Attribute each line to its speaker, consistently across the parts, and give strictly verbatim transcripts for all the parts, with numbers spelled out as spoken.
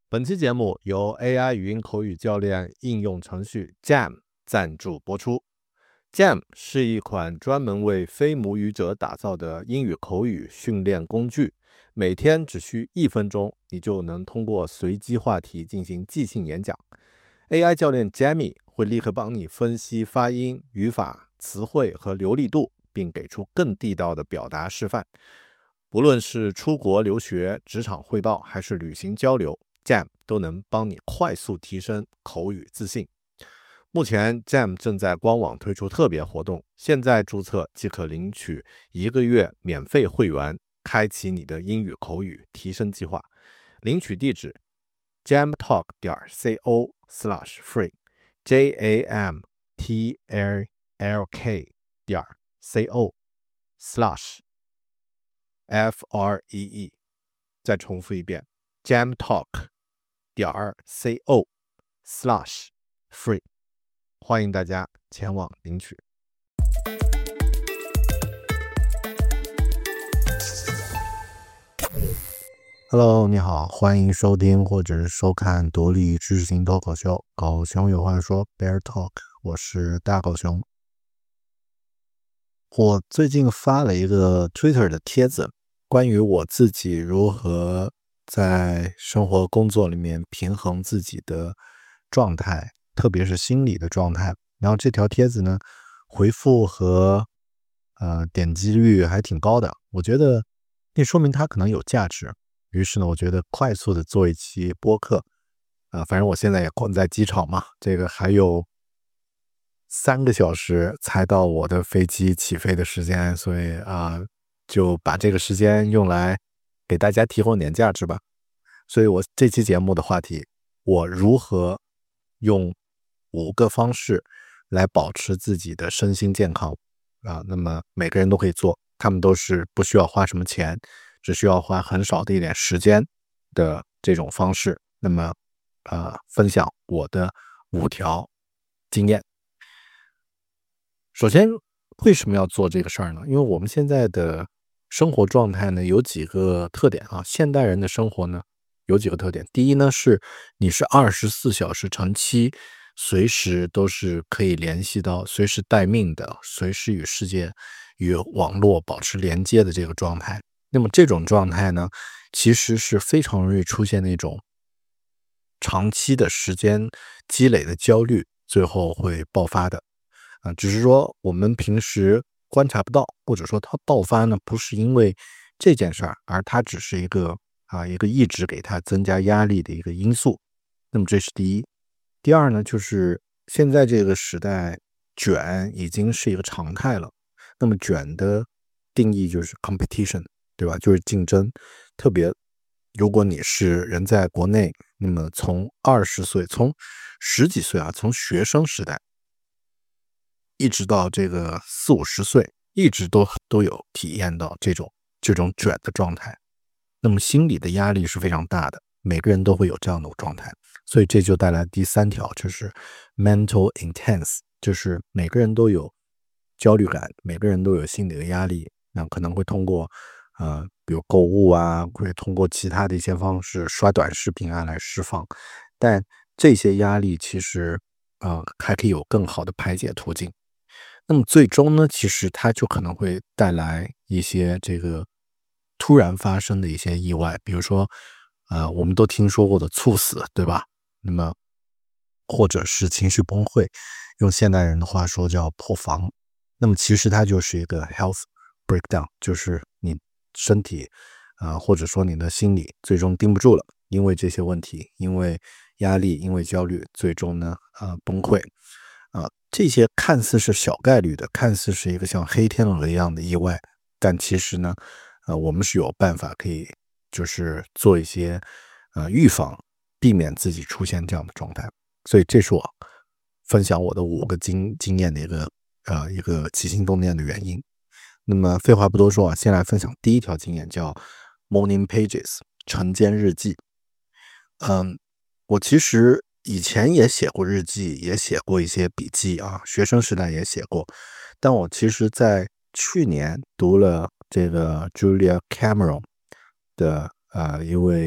Speaker 1: 本期节目由 A I 语音口语教练应用程序 Jam 赞助播出。Jam 是一款专门为非母语者打造的英语口语训练工具，每天只需一分钟，你就能通过随机话题进行即兴演讲。A I 教练 Jamie 会立刻帮你分析发音、语法、词汇和流利度，并给出更地道的表达示范。不论是出国留学、职场汇报还是旅行交流， Jam 都能帮你快速提升口语自信。目前 Jam 正在官网推出特别活动，现在注册即可领取一个月免费会员，开启你的英语口语提升计划。领取地址 jamtalk 点 co slash free j a m t l k 点 co slash f r e e 再重复一遍 jamtalk 点 co slash free 欢迎大家前往领取。Hello， 你好，欢迎收听或者是收看独立知识型脱口秀狗熊有话说 Bear Talk， 我是大狗熊。我最近发了一个 Twitter 的帖子，关于我自己如何在生活工作里面平衡自己的状态，特别是心理的状态。然后这条帖子呢，回复和呃点击率还挺高的，我觉得这说明它可能有价值。于是呢，我觉得快速的做一期播客，啊、呃，反正我现在也困在机场嘛，这个还有三个小时才到我的飞机起飞的时间，所以啊、呃，就把这个时间用来给大家提供点价值吧。所以我这期节目的话题，我如何用五个方式来保持自己的身心健康啊？那么每个人都可以做，他们都是不需要花什么钱，只需要花很少的一点时间的这种方式。那么呃，分享我的五条经验。首先，为什么要做这个事儿呢？因为我们现在的生活状态呢，有几个特点啊。现代人的生活呢，有几个特点。第一呢，是你是二十四小时乘七，随时都是可以联系到，随时待命的，随时与世界、与网络保持连接的这个状态。那么这种状态呢，其实是非常容易出现那种长期的时间积累的焦虑，最后会爆发的。啊，只是说我们平时观察不到，或者说它爆发呢，不是因为这件事儿，而它只是一个啊一个一直给它增加压力的一个因素。那么这是第一。第二呢，就是现在这个时代卷已经是一个常态了。那么卷的定义就是 competition， 对吧？就是竞争。特别如果你是人在国内，那么从二十岁，从十几岁啊，从学生时代一直到这个四五十岁，一直都都有体验到这种这种卷的状态。那么心理的压力是非常大的，每个人都会有这样的状态。所以这就带来第三条，就是 mental intense， 就是每个人都有焦虑感，每个人都有心理的压力。那可能会通过呃，比如购物啊，会通过其他的一些方式，刷短视频啊来释放。但这些压力其实呃还可以有更好的排解途径。那么最终呢，其实它就可能会带来一些这个突然发生的一些意外，比如说呃我们都听说过的猝死，对吧？那么或者是情绪崩溃，用现代人的话说叫破防。那么其实它就是一个 health breakdown， 就是你身体啊、呃，或者说你的心理最终盯不住了，因为这些问题，因为压力，因为焦虑，最终呢啊、呃、崩溃啊、呃。这些看似是小概率的，看似是一个像黑天鹅一样的意外，但其实呢呃我们是有办法可以就是做一些呃预防，避免自己出现这样的状态。所以这是我分享我的五个经经验的一个呃一个起心动念的原因。那么废话不多说啊，先来分享第一条经验，叫 Morning Pages 晨间日记。嗯，我其实以前也写过日记，也写过一些笔记啊，学生时代也写过。但我其实在去年读了这个 Julia Cameron 的呃一位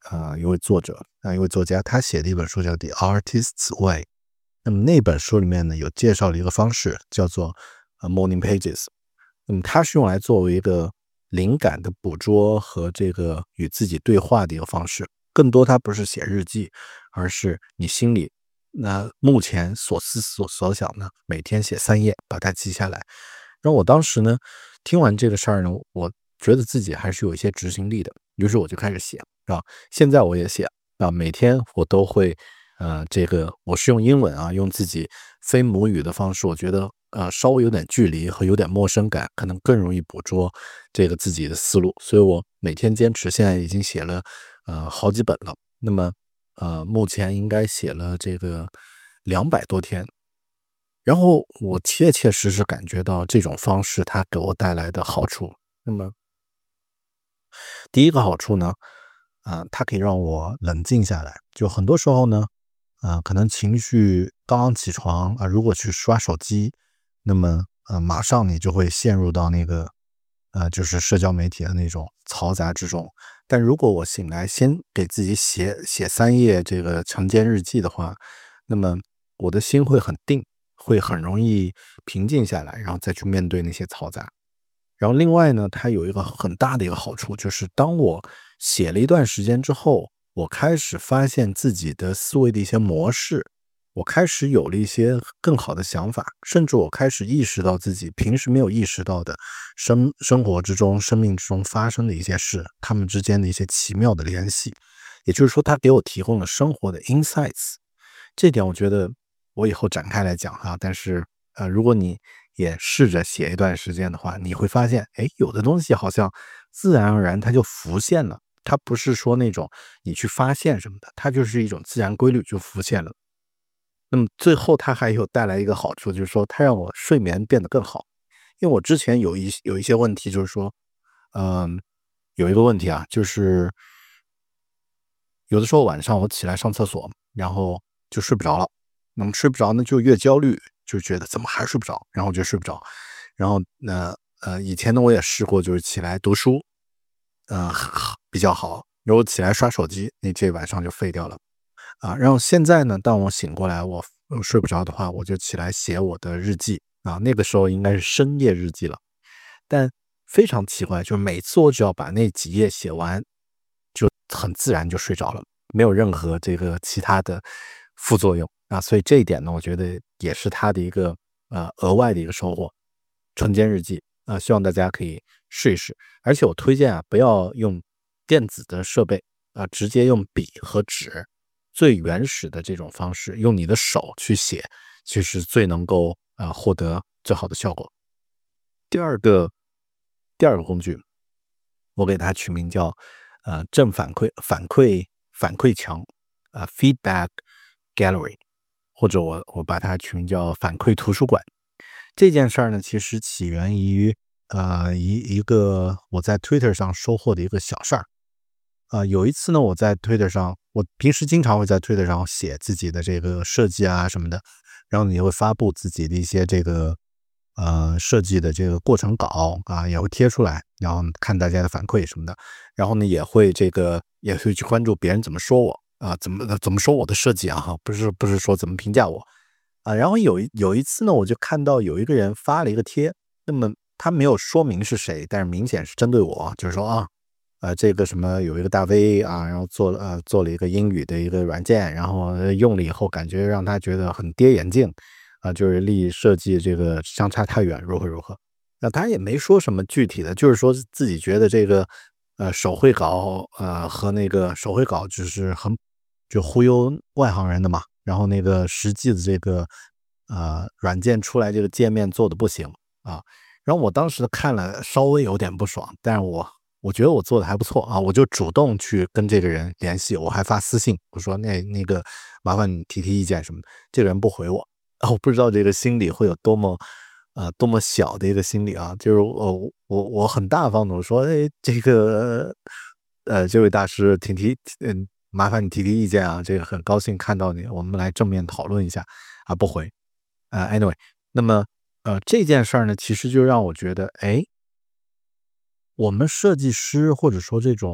Speaker 1: 呃一位作者啊、呃、一位作家，他写的一本书叫《The Artist's Way》。那么那本书里面呢有介绍了一个方式，叫做呃 Morning Pages。那么它是用来作为一个灵感的捕捉和这个与自己对话的一个方式。更多它不是写日记，而是你心里那目前所思所所想呢，每天写三页，把它记下来。然后我当时呢，听完这个事儿呢，我觉得自己还是有一些执行力的，于是我就开始写啊。现在我也写啊，每天我都会，呃，这个我是用英文啊，用自己非母语的方式，我觉得呃稍微有点距离和有点陌生感，可能更容易捕捉这个自己的思路，所以我每天坚持，现在已经写了呃好几本了。那么呃目前应该写了这个两百多天。然后我切切实实感觉到这种方式它给我带来的好处。那么第一个好处呢，啊、它可以让我冷静下来。就很多时候呢，啊、可能情绪刚刚起床啊、如果去刷手机，那么呃，马上你就会陷入到那个呃，就是社交媒体的那种嘈杂之中。但如果我醒来先给自己写写三页这个晨间日记的话，那么我的心会很定，会很容易平静下来，然后再去面对那些嘈杂。然后另外呢，它有一个很大的一个好处，就是当我写了一段时间之后，我开始发现自己的思维的一些模式，我开始有了一些更好的想法，甚至我开始意识到自己平时没有意识到的生生活之中、生命之中发生的一些事，它们之间的一些奇妙的联系。也就是说，它给我提供了生活的 insights。这点我觉得我以后展开来讲哈，但是呃，如果你也试着写一段时间的话，你会发现，哎，有的东西好像自然而然它就浮现了，它不是说那种你去发现什么的，它就是一种自然规律就浮现了。那么最后它还有带来一个好处，就是说它让我睡眠变得更好。因为我之前有一有一些问题，就是说，嗯、有一个问题啊，就是有的时候晚上我起来上厕所，然后就睡不着了。那么睡不着呢，就越焦虑，就觉得怎么还睡不着，然后就睡不着。然后呢，呃，以前呢我也试过，就是起来读书，呃，比较好。如果起来刷手机，那这晚上就废掉了啊。然后现在呢，当我醒过来，我我睡不着的话，我就起来写我的日记啊。那个时候应该是深夜日记了。但非常奇怪，就是每次我只要把那几页写完，就很自然就睡着了，没有任何这个其他的副作用啊。所以这一点呢，我觉得也是它的一个呃额外的一个收获。晨间日记啊、希望大家可以试一试。而且我推荐啊，不要用电子的设备啊、直接用笔和纸，最原始的这种方式，用你的手去写，其实最能够啊、获得最好的效果。第二个第二个工具，我给它取名叫呃正反馈反馈反馈墙啊、feedback gallery，或者我我把它取名叫反馈图书馆。这件事儿呢，其实起源于呃一一个我在 Twitter 上收获的一个小事儿。啊、有一次呢，我在 Twitter 上，我平时经常会在 Twitter 上写自己的这个设计啊什么的，然后你会发布自己的一些这个呃设计的这个过程稿啊，也会贴出来，然后看大家的反馈什么的，然后呢也会这个也会去关注别人怎么说我啊，怎么怎么说我的设计啊，哈，不是不是说怎么评价我啊。然后有一有一次呢，我就看到有一个人发了一个贴，那么他没有说明是谁，但是明显是针对我，就是说啊。呃，这个什么有一个大 V 啊，然后做了呃做了一个英语的一个软件，然后呃用了以后感觉让他觉得很跌眼镜啊，就是离设计这个相差太远，如何如何。那他也没说什么具体的，就是说自己觉得这个呃手绘稿呃和那个手绘稿只是很就忽悠外行人的嘛，然后那个实际的这个呃软件出来这个界面做的不行啊。然后我当时看了稍微有点不爽，但是我我觉得我做的还不错啊，我就主动去跟这个人联系，我还发私信，我说那那个麻烦你提提意见什么的，这个人不回我啊。我不知道这个心理会有多么呃多么小的一个心理啊，就是我我我很大方的我说，哎，这个呃这位大师挺提嗯麻烦你提提意见啊，这个很高兴看到你，我们来正面讨论一下啊，不回。呃，anyway，那么呃这件事儿呢，其实就让我觉得，哎，我们设计师或者说这种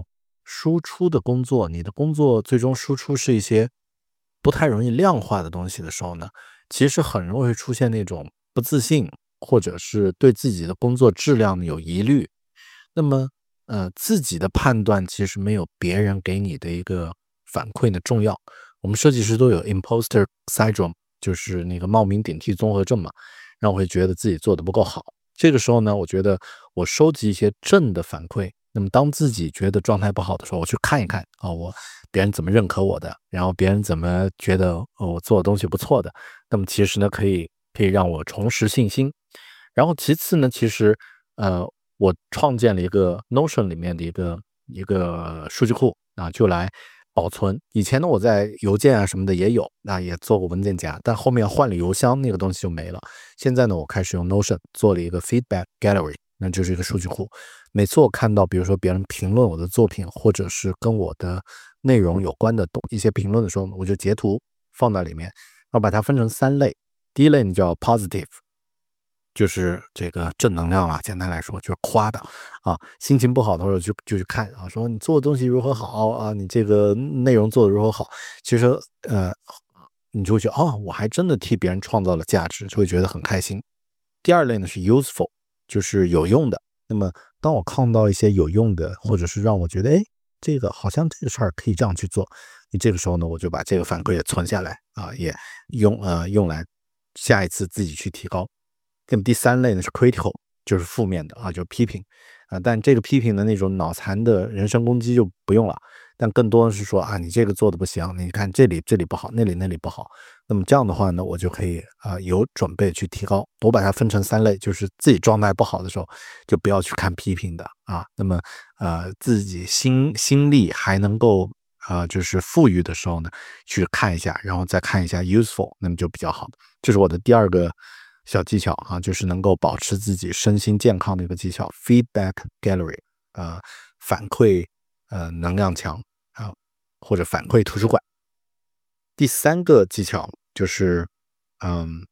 Speaker 1: 输出的工作，你的工作最终输出是一些不太容易量化的东西的时候呢，其实很容易会出现那种不自信，或者是对自己的工作质量有疑虑。那么，呃，自己的判断其实没有别人给你的一个反馈的重要。我们设计师都有 imposter syndrome，就是那个冒名顶替综合症嘛，让我会觉得自己做的不够好。这个时候呢，我觉得我收集一些正的反馈，那么当自己觉得状态不好的时候，我去看一看啊、哦，我别人怎么认可我的，然后别人怎么觉得、哦、我做的东西不错的，那么其实呢，可以可以让我重拾信心。然后其次呢，其实呃，我创建了一个 Notion 里面的一个一个数据库啊，就来保存。以前呢，我在邮件啊什么的也有，那也做过文件夹，但后面换了邮箱，那个东西就没了。现在呢，我开始用 Notion 做了一个 Feedback Gallery，那就是一个数据库。每次我看到，比如说别人评论我的作品，或者是跟我的内容有关的一些评论的时候，我就截图放在里面，然后把它分成三类。第一类呢叫 Positive，就是这个正能量啊，简单来说就是夸的啊。心情不好的时候就就去看啊，说你做的东西如何好啊，你这个内容做的如何好。其实呃，你就会觉得哦，我还真的替别人创造了价值，就会觉得很开心。第二类呢是 useful， 就是有用的。那么当我看到一些有用的，或者是让我觉得哎，这个好像这个事儿可以这样去做，你这个时候呢，我就把这个反馈也存下来啊，也用呃用来下一次自己去提高。那么第三类呢是 critical， 就是负面的啊，就是批评啊。但这个批评的那种脑残的人身攻击就不用了，但更多的是说啊，你这个做的不行，你看这里这里不好，那里那里不好。那么这样的话呢，我就可以啊、呃、有准备去提高。我把它分成三类，就是自己状态不好的时候，就不要去看批评的啊。那么呃自己心心力还能够啊、呃、就是富裕的时候呢，去看一下，然后再看一下 useful， 那么就比较好。这是我的第二个小技巧啊，就是能够保持自己身心健康的一个技巧 ，feedback gallery， 呃，反馈呃能量墙啊，或者反馈图书馆。第三个技巧就是，嗯，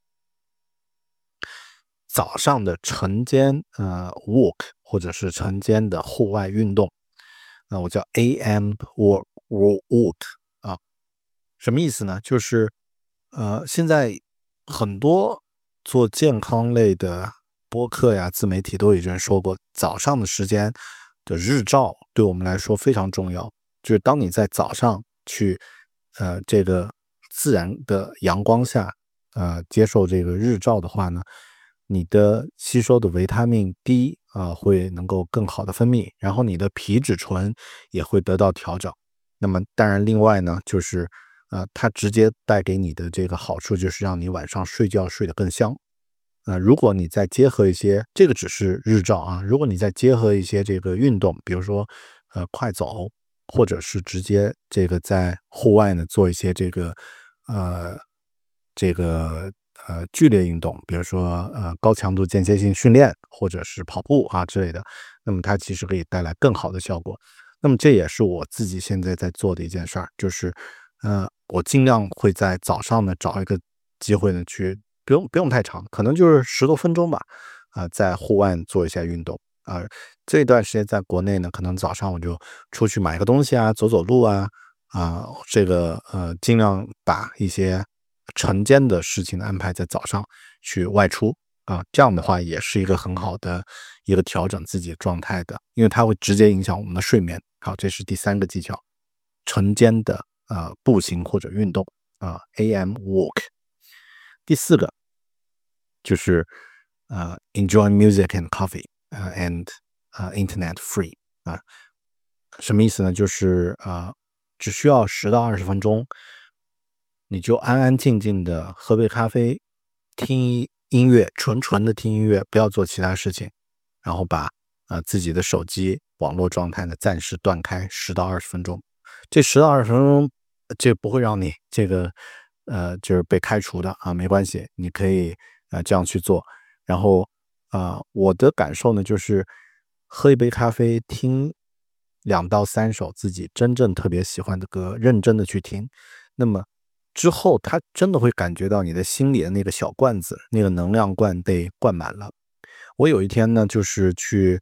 Speaker 1: 早上的晨间呃 walk 或者是晨间的户外运动，那我叫 A M walk walk 啊，什么意思呢？就是呃，现在很多做健康类的播客呀、自媒体都已经说过，早上的时间的日照对我们来说非常重要。就是当你在早上去呃这个自然的阳光下呃接受这个日照的话呢，你的吸收的维他命 D 啊、呃、会能够更好的分泌，然后你的皮质醇也会得到调整。那么当然，另外呢，就是呃，它直接带给你的这个好处就是让你晚上睡觉睡得更香。呃，如果你再结合一些，这个只是日照啊，如果你再结合一些这个运动，比如说呃快走，或者是直接这个在户外呢做一些这个呃这个呃剧烈运动，比如说呃高强度间歇性训练，或者是跑步啊之类的，那么它其实可以带来更好的效果。那么这也是我自己现在在做的一件事儿，就是，呃，我尽量会在早上呢找一个机会呢去，不用不用太长，可能就是十多分钟吧，啊、在户外做一下运动啊、这段时间在国内呢，可能早上我就出去买个东西啊，走走路啊，啊、这个呃，尽量把一些晨间的事情安排在早上去外出。啊，这样的话也是一个很好的一个调整自己状态的，因为它会直接影响我们的睡眠。好，这是第三个技巧，晨间的呃步行或者运动啊、呃、，A M walk。第四个就是呃 enjoy music and coffee，呃 and 呃 internet free 啊、什么意思呢？就是呃只需要十到二十分钟，你就安安静静的喝杯咖啡，听音乐，纯纯的听音乐，不要做其他事情，然后把呃自己的手机网络状态呢暂时断开十到二十分钟。这十到二十分钟，这不会让你这个呃就是被开除的啊，没关系，你可以呃这样去做。然后啊、呃我的感受呢就是喝一杯咖啡，听两到三首自己真正特别喜欢的歌，认真的去听。那么之后，他真的会感觉到你的心里的那个小罐子，那个能量罐被灌满了。我有一天呢，就是去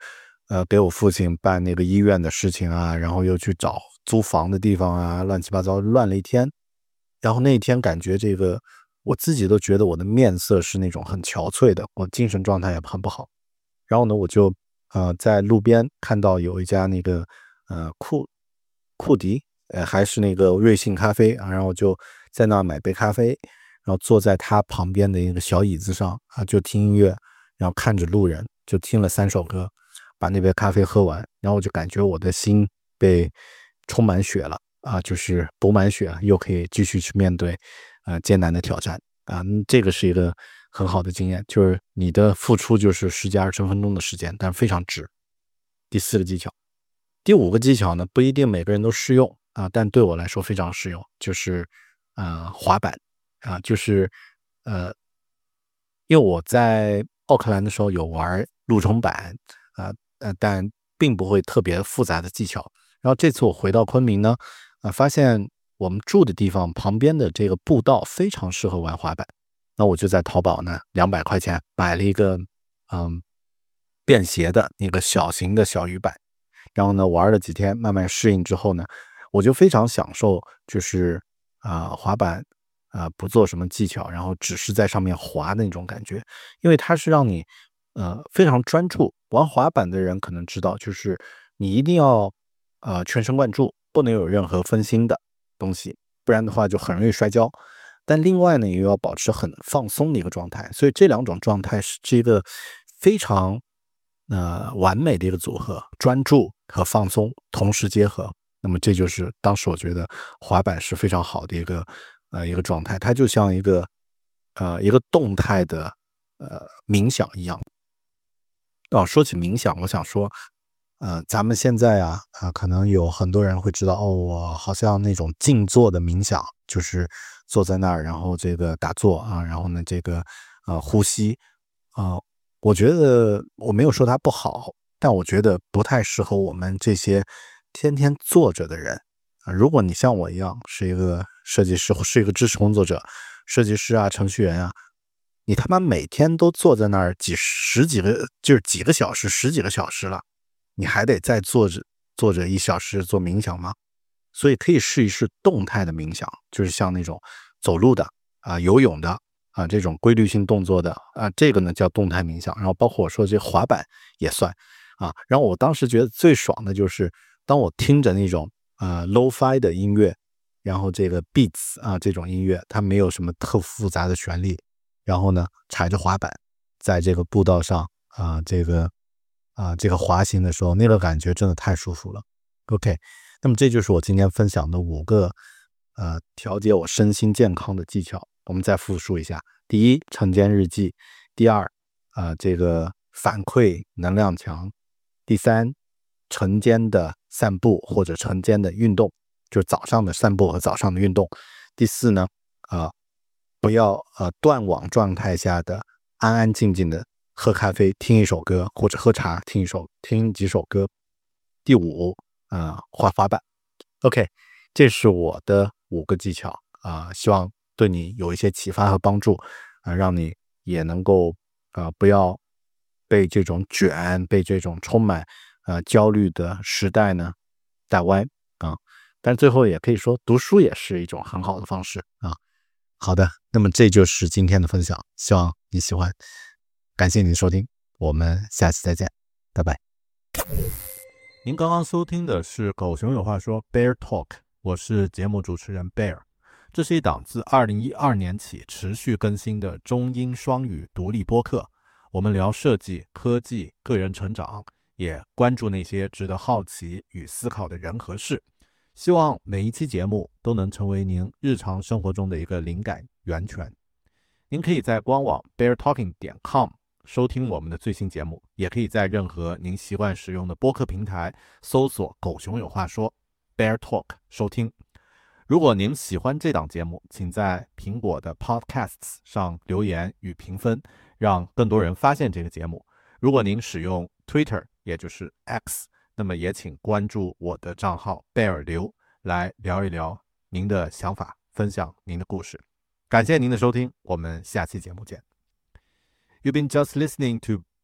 Speaker 1: 呃，给我父亲办那个医院的事情啊，然后又去找租房的地方啊，乱七八糟乱了一天。然后那一天感觉这个我自己都觉得我的面色是那种很憔悴的，我精神状态也很不好。然后呢，我就呃在路边看到有一家那个呃库库迪，呃还是那个瑞幸咖啡啊，然后我就在那儿买杯咖啡，然后坐在他旁边的一个小椅子上啊，就听音乐，然后看着路人，就听了三首歌，把那杯咖啡喝完，然后我就感觉我的心被充满血了啊，就是补满血，又可以继续去面对呃艰难的挑战啊，这个是一个很好的经验，就是你的付出就是十几二十分钟的时间，但非常值。第四个技巧，第五个技巧呢，不一定每个人都适用啊，但对我来说非常适用，就是呃滑板啊，就是呃，因为我在奥克兰的时候有玩路冲板啊，呃，但并不会特别复杂的技巧。然后这次我回到昆明呢，啊，发现我们住的地方旁边的这个步道非常适合玩滑板。那我就在淘宝呢，两百块钱买了一个嗯便携的那个小型的小鱼板，然后呢玩了几天，慢慢适应之后呢，我就非常享受，就是啊、呃滑板啊、呃不做什么技巧，然后只是在上面滑的那种感觉，因为它是让你呃非常专注。玩滑板的人可能知道，就是你一定要呃全神贯注，不能有任何分心的东西，不然的话就很容易摔跤。但另外呢，也要保持很放松的一个状态，所以这两种状态是这个非常呃完美的一个组合，专注和放松同时结合。那么这就是当时我觉得滑板是非常好的一个呃一个状态，它就像一个呃一个动态的呃冥想一样。哦，说起冥想，我想说，呃，咱们现在啊，啊、可能有很多人会知道，哦，我好像那种静坐的冥想，就是坐在那儿，然后这个打坐啊，然后呢，这个呃呼吸啊、我觉得我没有说它不好，但我觉得不太适合我们这些天天坐着的人啊。如果你像我一样是一个设计师，是一个知识工作者，设计师啊，程序员啊，你他妈每天都坐在那儿几十几个，就是几个小时、十几个小时了，你还得再坐着坐着一小时做冥想吗？所以可以试一试动态的冥想，就是像那种走路的啊、游泳的啊这种规律性动作的啊，这个呢叫动态冥想。然后包括我说这滑板也算啊。然后我当时觉得最爽的就是当我听着那种呃 lo-fi 的音乐，然后这个 beats 啊这种音乐，它没有什么特复杂的旋律，然后呢踩着滑板在这个步道上啊这个啊这个滑行的时候，那个感觉真的太舒服了。OK，那么这就是我今天分享的五个呃调节我身心健康的技巧。我们再复述一下：第一，晨间日记；第二，呃，这个反馈能量强；第三，晨间的散步或者晨间的运动，就是早上的散步和早上的运动；第四呢，呃，不要呃断网状态下的安安静静的喝咖啡听一首歌，或者喝茶听一首听几首歌；第五，呃，滑滑板。OK，这是我的五个技巧啊、呃希望对你有一些启发和帮助啊、呃让你也能够啊、呃不要被这种卷，被这种充满呃焦虑的时代呢带歪啊。但最后也可以说，读书也是一种很好的方式啊。好的，那么这就是今天的分享，希望你喜欢，感谢你的收听，我们下期再见，拜拜。
Speaker 2: 您刚刚收听的是狗熊有话说 Bear Talk， 我是节目主持人 Bear。这是一档自二零一二年起持续更新的中英双语独立播客。我们聊设计、科技、个人成长，也关注那些值得好奇与思考的人和事。希望每一期节目都能成为您日常生活中的一个灵感源泉。您可以在官网 bear talking 点 com 收听我们的最新节目，也可以在任何您习惯使用的播客平台搜索狗熊有话说 Bear Talk 收听。如果您喜欢这档节目，请在苹果的 Podcasts 上留言与评分，让更多人发现这个节目。如果您使用 Twitter， 也就是 X， 那么也请关注我的账号贝尔刘，来聊一聊您的想法，分享您的故事。感谢您的收听，我们下期节目见。You've been just listening to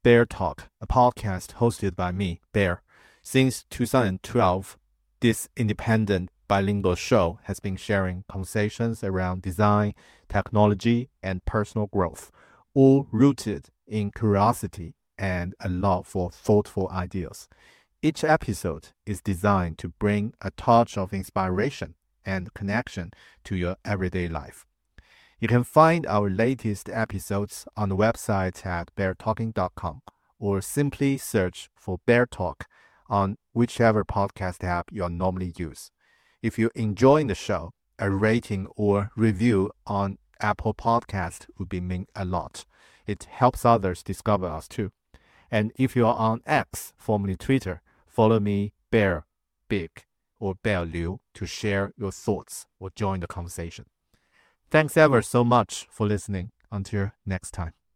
Speaker 2: Bear Talk, a podcast hosted by me, Bear. Since two thousand twelve, this independent bilingual show has been sharing conversations around design, technology, and personal growth, all rooted in curiosity and a love for thoughtful ideas. Each episode is designed to bring a touch of inspiration and connection to your everyday life. You can find our latest episodes on the website at bear talking dot com or simply search for Bear Talk on whichever podcast app you normally use. If you're enjoying the show, a rating or review on Apple Podcast would be mean a lot. It helps others discover us too. And if you are on X, formerly Twitter, follow me, Bear Big or Bear Liu, to share your thoughts or join the conversation. Thanks ever so much for listening. Until next time.